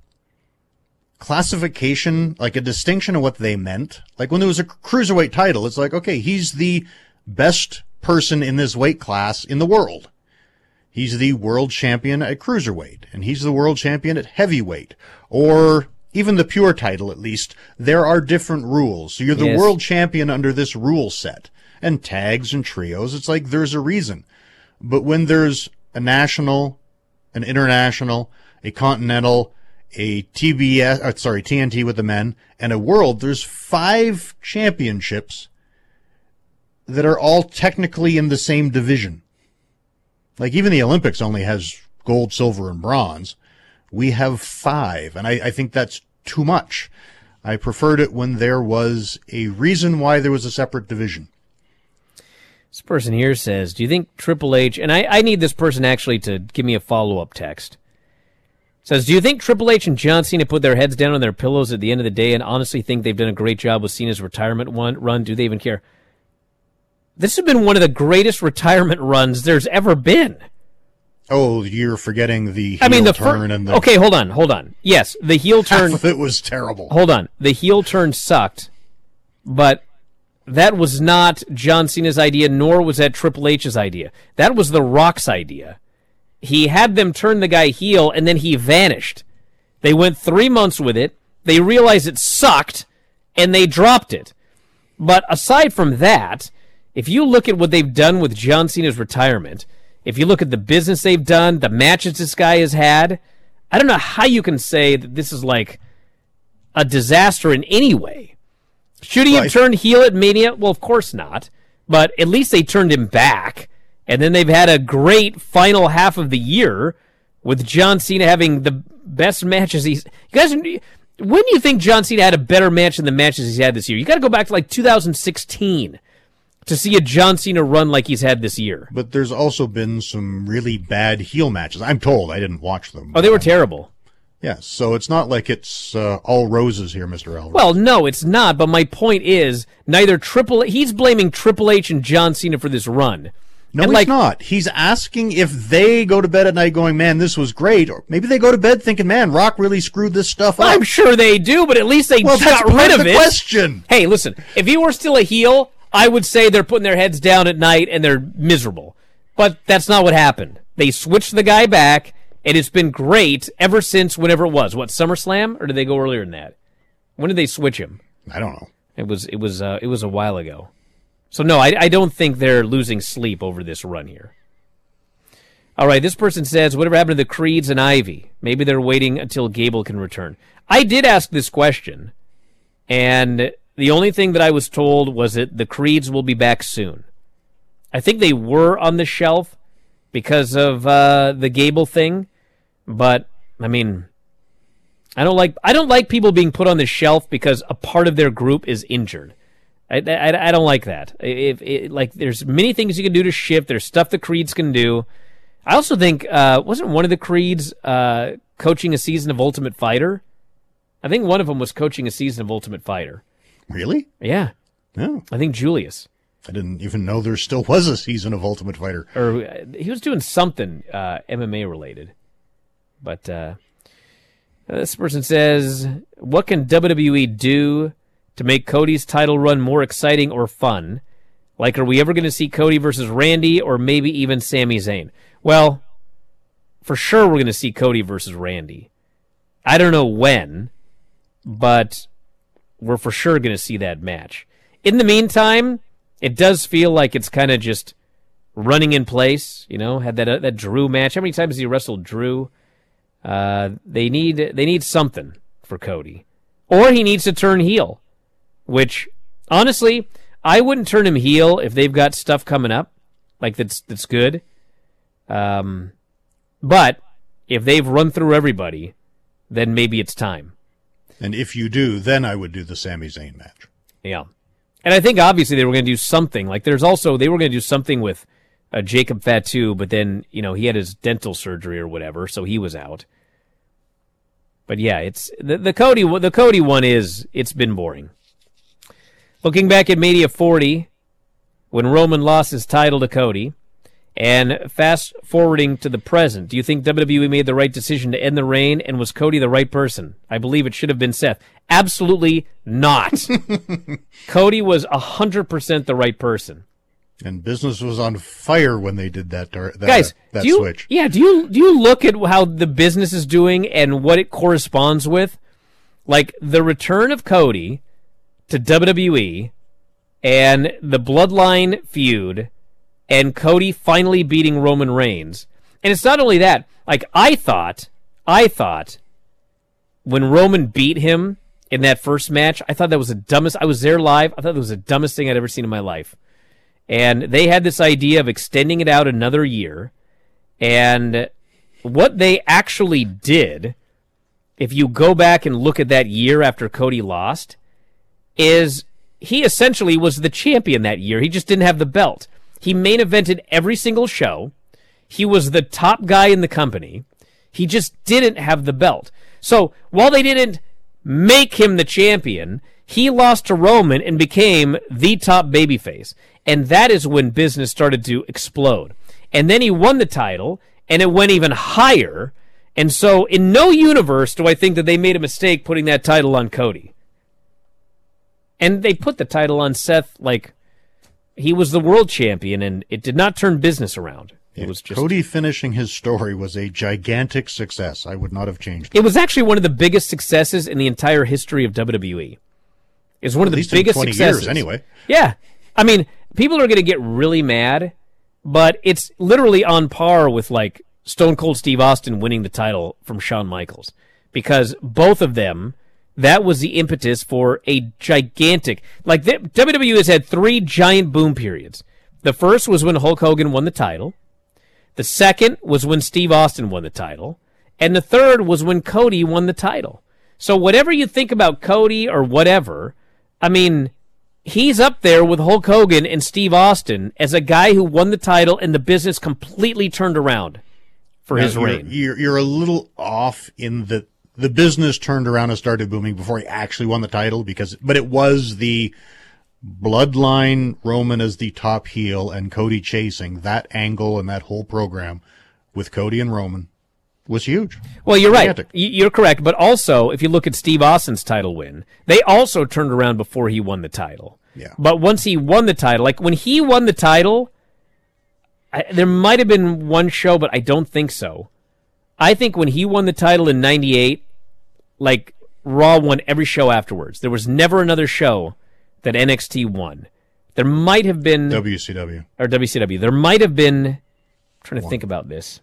Speaker 9: classification, like a distinction of what they meant. Like when there was a cruiserweight title, it's like, okay, he's the best person in this weight class in the world. He's the world champion at cruiserweight, and he's the world champion at heavyweight, or even the pure title, at least. There are different rules. So you're the
Speaker 4: yes.
Speaker 9: world champion under this rule set, and tags and trios. It's like there's a reason. But when there's a national, an international, a continental, a T B S, uh, sorry, T N T with the men, and a world, there's five championships that are all technically in the same division. Like, even the Olympics only has gold, silver, and bronze. We have five, and I, I think that's too much. I preferred it when there was a reason why there was a separate division.
Speaker 4: This person here says, do you think Triple H, and I, I need this person actually to give me a follow-up text, says, do you think Triple H and John Cena put their heads down on their pillows at the end of the day and honestly think they've done a great job with Cena's retirement one, run? Do they even care? This has been one of the greatest retirement runs there's ever been.
Speaker 9: Oh, you're forgetting the heel
Speaker 4: I mean, the
Speaker 9: turn
Speaker 4: fir-
Speaker 9: and the...
Speaker 4: Okay, hold on, hold on. Yes, the heel turn...
Speaker 9: Half of it was terrible.
Speaker 4: Hold on. The heel turn sucked, but that was not John Cena's idea, nor was that Triple H's idea. That was The Rock's idea. He had them turn the guy heel, and then he vanished. They went three months with it. They realized it sucked, and they dropped it. But aside from that, if you look at what they've done with John Cena's retirement, if you look at the business they've done, the matches this guy has had, I don't know how you can say that this is like a disaster in any way. Should he have turned heel at Mania? Well, of course not. But at least they turned him back. And then they've had a great final half of the year with John Cena having the best matches he's... You guys, when do you think John Cena had a better match than the matches he's had this year? You got to go back to like two thousand sixteen to see a John Cena run like he's had this year.
Speaker 9: But there's also been some really bad heel matches. I'm told. I didn't watch them.
Speaker 4: Oh, they were terrible.
Speaker 9: Yes, so it's not like it's uh, all roses here, Mister Alvarez.
Speaker 4: Well, no, it's not. But my point is, neither Triple H... He's blaming Triple H and John Cena for this run.
Speaker 9: No,
Speaker 4: and
Speaker 9: he's
Speaker 4: like,
Speaker 9: not. He's asking if they go to bed at night going, man, this was great. Or maybe they go to bed thinking, man, Rock really screwed this stuff up.
Speaker 4: I'm sure they do, but at least they
Speaker 9: well,
Speaker 4: got
Speaker 9: that's
Speaker 4: rid
Speaker 9: part
Speaker 4: of
Speaker 9: the
Speaker 4: it.
Speaker 9: Question.
Speaker 4: Hey, listen, if he were still a heel, I would say they're putting their heads down at night and they're miserable. But that's not what happened. They switched the guy back, and it's been great ever since whenever it was. What, SummerSlam? Or did they go earlier than that? When did they switch him?
Speaker 9: I don't know.
Speaker 4: It was it was uh, it was a while ago. So no, I, I don't think they're losing sleep over this run here. All right, this person says, whatever happened to the Creeds and Ivy? Maybe they're waiting until Gable can return. I did ask this question, and the only thing that I was told was that the Creeds will be back soon. I think they were on the shelf because of uh, the Gable thing, but, I mean, I don't like I don't like people being put on the shelf because a part of their group is injured. I, I, I don't like that. If it, like, there's many things you can do to shift. There's stuff the Creeds can do. I also think, uh, wasn't one of the Creeds uh, coaching a season of Ultimate Fighter? I think one of them was coaching a season of Ultimate Fighter.
Speaker 9: Really?
Speaker 4: Yeah.
Speaker 9: No.
Speaker 4: I think Julius.
Speaker 9: I didn't even know there still was a season of Ultimate Fighter.
Speaker 4: Or uh, he was doing something uh, M M A related. But uh, this person says, what can W W E do to make Cody's title run more exciting or fun? Like, are we ever going to see Cody versus Randy or maybe even Sami Zayn? Well, for sure we're going to see Cody versus Randy. I don't know when, but we're for sure going to see that match. In the meantime, it does feel like it's kind of just running in place. You know, had that uh, that Drew match. How many times has he wrestled Drew? Uh, they need they need something for Cody, or he needs to turn heel. Which, honestly, I wouldn't turn him heel if they've got stuff coming up like that's that's good. Um, but if they've run through everybody, then maybe it's time.
Speaker 9: And if you do, then I would do the Sami Zayn match.
Speaker 4: Yeah. And I think obviously they were going to do something. Like there's also, they were going to do something with uh, Jacob Fatu, but then, you know, he had his dental surgery or whatever, so he was out. But yeah, it's, the, the Cody, the Cody one is, it's been boring. Looking back at Mania forty, when Roman lost his title to Cody, and fast forwarding to the present, do you think W W E made the right decision to end the reign, and was Cody the right person? I believe it should have been Seth. Absolutely not. Cody was one hundred percent the right person.
Speaker 9: And business was on fire when they did that, that,
Speaker 4: Guys,
Speaker 9: that
Speaker 4: do you,
Speaker 9: switch.
Speaker 4: Yeah, do you do you look at how the business is doing and what it corresponds with? Like the return of Cody to W W E and the Bloodline feud and Cody finally beating Roman Reigns. And it's not only that. Like, I thought, I thought, when Roman beat him in that first match, I thought that was the dumbest. I was there live. I thought that was the dumbest thing I'd ever seen in my life. And they had this idea of extending it out another year. And what they actually did, if you go back and look at that year after Cody lost, is he essentially was the champion that year. He just didn't have the belt. He main evented every single show. He was the top guy in the company. He just didn't have the belt. So while they didn't make him the champion, he lost to Roman and became the top babyface. And that is when business started to explode. And then he won the title, and it went even higher. And so in no universe do I think that they made a mistake putting that title on Cody. And they put the title on Seth like he was the world champion, and it did not turn business around. It
Speaker 9: yeah,
Speaker 4: was just
Speaker 9: Cody finishing his story was a gigantic success. I would not have changed
Speaker 4: it. It was actually one of the biggest successes in the entire history of W W E. It was one
Speaker 9: At
Speaker 4: of the
Speaker 9: least in
Speaker 4: biggest
Speaker 9: twenty
Speaker 4: successes.
Speaker 9: years, anyway.
Speaker 4: Yeah. I mean, people are going to get really mad, but it's literally on par with, like, Stone Cold Steve Austin winning the title from Shawn Michaels. Because both of them, that was the impetus for a gigantic... Like, the, W W E has had three giant boom periods. The first was when Hulk Hogan won the title. The second was when Steve Austin won the title. And the third was when Cody won the title. So whatever you think about Cody or whatever, I mean, he's up there with Hulk Hogan and Steve Austin as a guy who won the title and the business completely turned around for
Speaker 9: Now,
Speaker 4: his
Speaker 9: you're,
Speaker 4: reign.
Speaker 9: You're, you're a little off in the the business turned around and started booming before he actually won the title, because, but it was the Bloodline, Roman as the top heel and Cody chasing. That angle and that whole program with Cody and Roman was huge.
Speaker 4: Well, you're
Speaker 9: Gigantic.
Speaker 4: right. Y- You're correct. But also, if you look at Steve Austin's title win, they also turned around before he won the title.
Speaker 9: Yeah.
Speaker 4: But once he won the title, like when he won the title, I, there might have been one show, but I don't think so. I think when he won the title in ninety-eight, like Raw won every show afterwards. There was never another show that N X T won. There might have been...
Speaker 9: W C W.
Speaker 4: Or W C W. There might have been... I'm trying to
Speaker 9: One.
Speaker 4: think about this.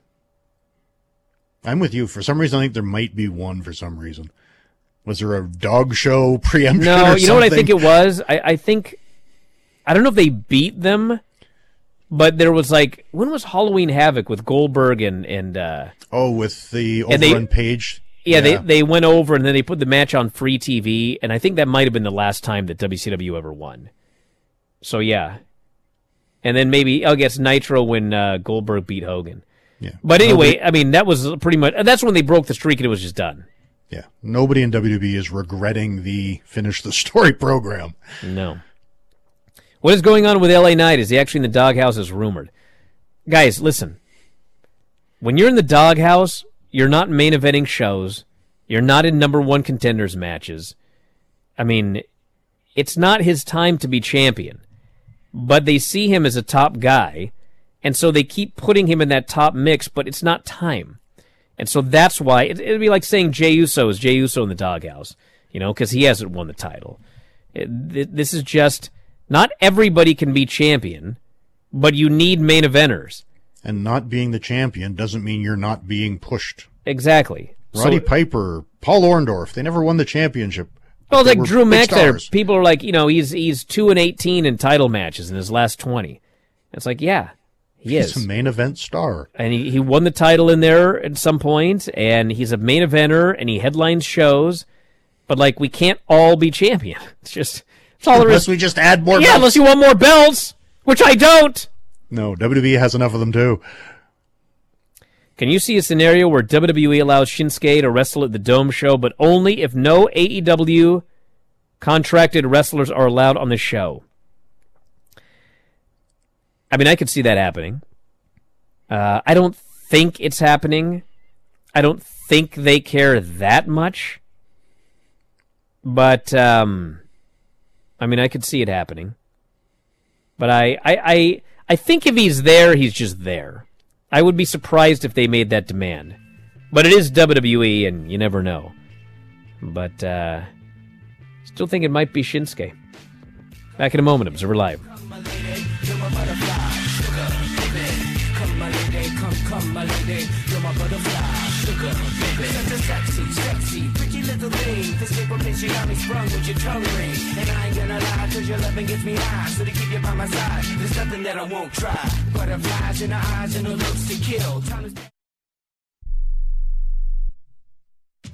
Speaker 9: I'm with you. For some reason, I think there might be one for some reason. Was there a dog show preemption
Speaker 4: No,
Speaker 9: or
Speaker 4: you know
Speaker 9: something?
Speaker 4: what I think it was? I, I think... I don't know if they beat them, but there was like... When was Halloween Havoc with Goldberg and... and uh,
Speaker 9: oh, with the
Speaker 4: and they-
Speaker 9: overrun page?
Speaker 4: Yeah, They, they went over and then they put the match on free T V, and I think that might have been the last time that W C W ever won. So, yeah. And then maybe, I guess, Nitro when uh, Goldberg beat Hogan.
Speaker 9: Yeah.
Speaker 4: But anyway,
Speaker 9: Nobody-
Speaker 4: I mean, that was pretty much... That's when they broke the streak and it was just done.
Speaker 9: Yeah. Nobody in W W E is regretting the finish the story program.
Speaker 4: No. What is going on with L A Knight? Is he actually in the doghouse as rumored? Guys, listen. When you're in the doghouse, you're not main eventing shows. You're not in number one contenders matches. I mean, it's not his time to be champion. But they see him as a top guy, and so they keep putting him in that top mix, but it's not time. And so that's why it, it'd be like saying Jey Uso is Jey Uso in the doghouse, you know, because he hasn't won the title. It, th- this is just, not everybody can be champion, but you need main eventers.
Speaker 9: And not being the champion doesn't mean you're not being pushed.
Speaker 4: Exactly.
Speaker 9: Roddy
Speaker 4: So-
Speaker 9: Piper, Paul Orndorff, they never won the championship.
Speaker 4: Well,
Speaker 9: They
Speaker 4: like
Speaker 9: were
Speaker 4: Drew
Speaker 9: big
Speaker 4: McIntyre,
Speaker 9: stars.
Speaker 4: people are like, you know, he's he's two and eighteen in title matches in his last twenty. It's like, yeah, he
Speaker 9: He's
Speaker 4: is.
Speaker 9: a main event star.
Speaker 4: And he, he won the title in there at some point, and he's a main eventer, and he headlines shows. But, like, we can't all be champion. It's just, it's all there
Speaker 9: Unless
Speaker 4: is.
Speaker 9: we just add more
Speaker 4: Yeah,
Speaker 9: belts.
Speaker 4: unless you want more belts, which I don't.
Speaker 9: No, W W E has enough of them too.
Speaker 4: Can you see a scenario where W W E allows Shinsuke to wrestle at the Dome show, but only if no A E W contracted wrestlers are allowed on the show? I mean, I could see that happening. Uh, I don't think it's happening. I don't think they care that much. But, um, I mean, I could see it happening. But I, I, I, I think if he's there, he's just there. I would be surprised if they made that demand. But it is W W E, and you never know. But, uh, still think it might be Shinsuke. Back in a moment, Observer Live.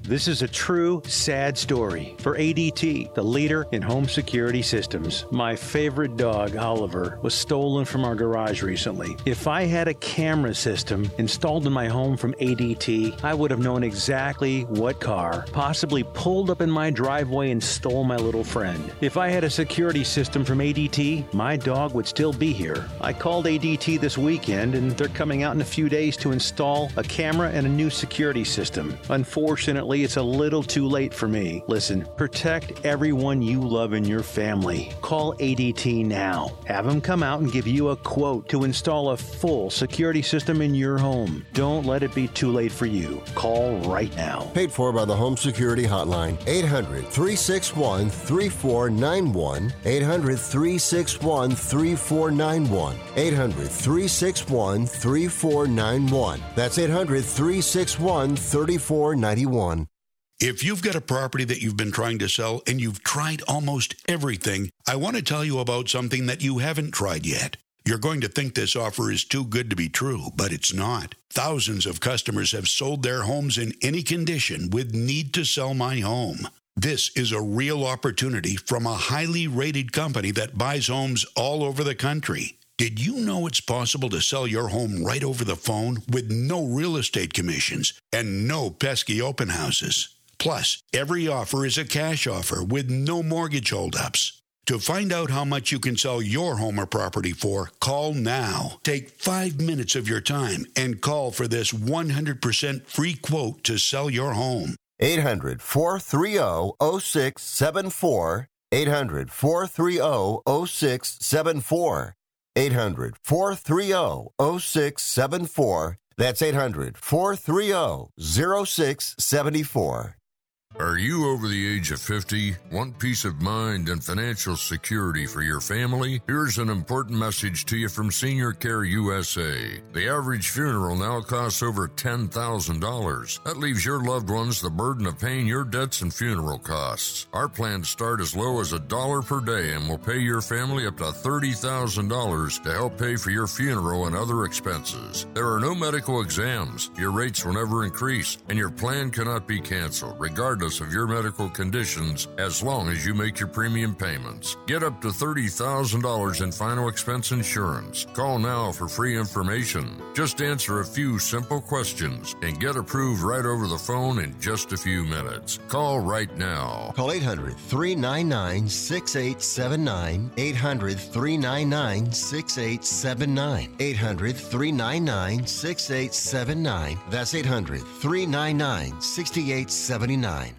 Speaker 16: This is a true sad story for A D T, the leader in home security systems. My favorite dog, Oliver, was stolen from our garage recently. If I had a camera system installed in my home from A D T, I would have known exactly what car possibly pulled up in my driveway and stole my little friend. If I had a security system from A D T, my dog would still be here. I called A D T this weekend, and they're coming out in a few days to install a camera and a new security system. Unfortunately, it's a little too late for me. Listen, protect everyone you love in your family. Call A D T now. Have them come out and give you a quote to install a full security system in your home. Don't let it be too late for you. Call right now.
Speaker 5: Paid for by the Home Security Hotline. eight hundred, three six one, three four nine one. eight hundred, three six one, three four nine one. eight hundred, three six one, three four nine one. That's eight hundred, three six one, three four nine one.
Speaker 3: If you've got a property that you've been trying to sell and you've tried almost everything, I want to tell you about something that you haven't tried yet. You're going to think this offer is too good to be true, but it's not. Thousands of customers have sold their homes in any condition with Need to Sell My Home. This is a real opportunity from a highly rated company that buys homes all over the country. Did you know it's possible to sell your home right over the phone with no real estate commissions and no pesky open houses? Plus, every offer is a cash offer with no mortgage holdups. To find out how much you can sell your home or property for, call now. Take five minutes of your time and call for this one hundred percent free quote to sell your home.
Speaker 5: eight hundred, four three zero, zero six seven four. eight hundred, four three zero, zero six seven four. eight hundred, four three zero, zero six seven four. That's eight hundred, four three zero, zero six seven four.
Speaker 2: Are you over the age of fifty? Want peace of mind and financial security for your family? Here's an important message to you from Senior Care U S A. The average funeral now costs over ten thousand dollars. That leaves your loved ones the burden of paying your debts and funeral costs. Our plans start as low as a dollar per day and will pay your family up to thirty thousand dollars to help pay for your funeral and other expenses. There are no medical exams. Your rates will never increase, and your plan cannot be canceled, regardless of your medical conditions, as long as you make your premium payments. Get up to thirty thousand dollars in final expense insurance. Call now for free information. Just answer a few simple questions and get approved right over the phone in just a few minutes. Call right now.
Speaker 5: Call eight hundred, three nine nine, six eight seven nine. eight hundred, three nine nine, six eight seven nine. eight hundred, three nine nine, six eight seven nine. That's eight hundred, three nine nine, six eight seven nine.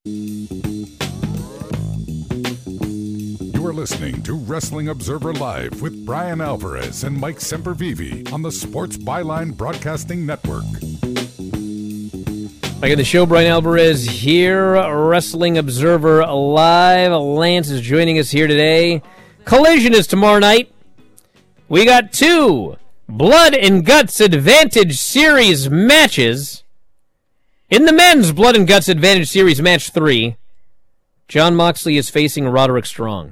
Speaker 2: You are listening to Wrestling Observer Live with Brian Alvarez and Mike Sempervive on the Sports Byline Broadcasting Network.
Speaker 4: Back in the show, Brian Alvarez here, Wrestling Observer Live. Lance is joining us here today. Collision is tomorrow night. We got two Blood and Guts Advantage Series matches. In the men's Blood and Guts Advantage Series Match three, Jon Moxley is facing Roderick Strong.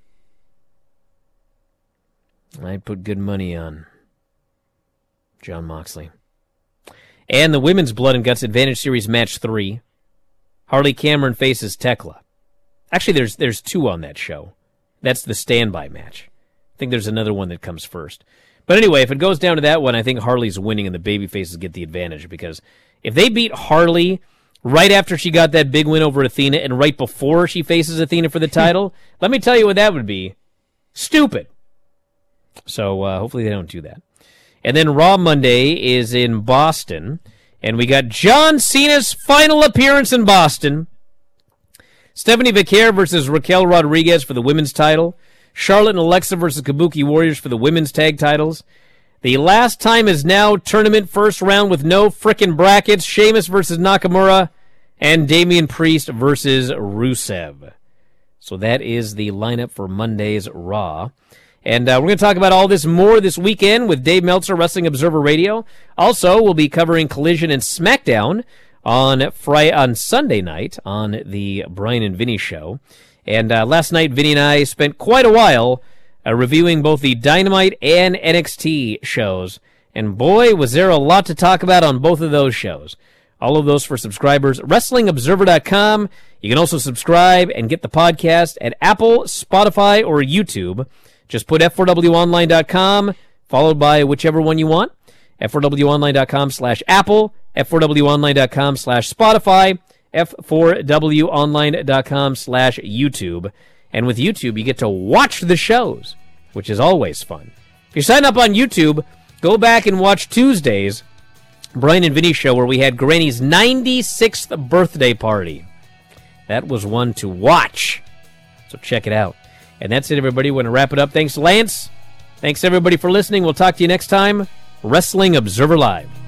Speaker 4: I put good money on Jon Moxley. And the women's Blood and Guts Advantage Series Match three, Harley Cameron faces Tekla. Actually, there's there's two on that show. That's the standby match. I think there's another one that comes first. But anyway, if it goes down to that one, I think Harley's winning and the babyfaces get the advantage, because if they beat Harley right after she got that big win over Athena and right before she faces Athena for the title, let me tell you what that would be. Stupid. So uh, hopefully they don't do that. And then Raw Monday is in Boston, and we got John Cena's final appearance in Boston. Stephanie Vaquer versus Raquel Rodriguez for the women's title. Charlotte and Alexa versus Kabuki Warriors for the women's tag titles. The last time is now tournament first round with no frickin' brackets. Sheamus versus Nakamura and Damian Priest versus Rusev. So that is the lineup for Monday's Raw. And uh, we're going to talk about all this more this weekend with Dave Meltzer, Wrestling Observer Radio. Also, we'll be covering Collision and SmackDown on Friday, on Sunday night on the Brian and Vinny Show. And uh, last night, Vinny and I spent quite a while Uh, reviewing both the Dynamite and N X T shows. And boy, was there a lot to talk about on both of those shows. All of those for subscribers. Wrestling Observer dot com. You can also subscribe and get the podcast at Apple, Spotify, or YouTube. Just put F four W online dot com, followed by whichever one you want. F four W online dot com slash Apple, F four W online dot com slash Spotify, F four W online dot com slash YouTube. And with YouTube, you get to watch the shows, which is always fun. If you sign up on YouTube, go back and watch Tuesday's Brian and Vinny show where we had Granny's ninety-sixth birthday party. That was one to watch. So check it out. And that's it, everybody. We're going to wrap it up. Thanks, Lance. Thanks, everybody, for listening. We'll talk to you next time. Wrestling Observer Live.